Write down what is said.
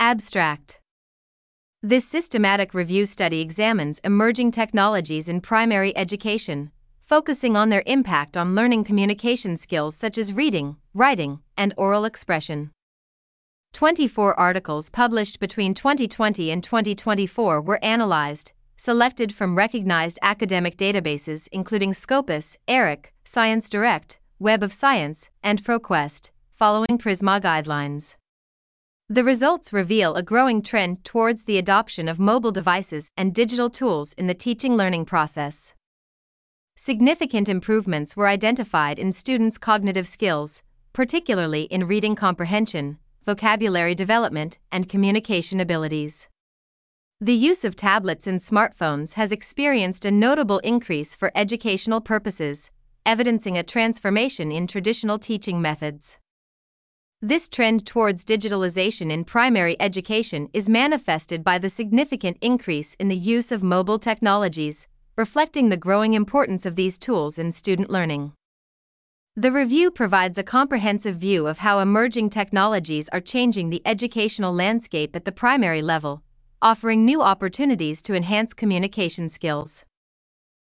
Abstract. This systematic review study examines emerging technologies in primary education, focusing on their impact on learning communication skills such as reading, writing, and oral expression. 24 articles published between 2020 and 2024 were analyzed, selected from recognized academic databases including Scopus, ERIC, ScienceDirect, Web of Science, and ProQuest, following PRISMA guidelines. The results reveal a growing trend towards the adoption of mobile devices and digital tools in the teaching-learning process. Significant improvements were identified in students' cognitive skills, particularly in reading comprehension, vocabulary development, and communication abilities. The use of tablets and smartphones has experienced a notable increase for educational purposes, evidencing a transformation in traditional teaching methods. This trend towards digitalization in primary education is manifested by the significant increase in the use of mobile technologies, reflecting the growing importance of these tools in student learning. The review provides a comprehensive view of how emerging technologies are changing the educational landscape at the primary level, offering new opportunities to enhance communication skills.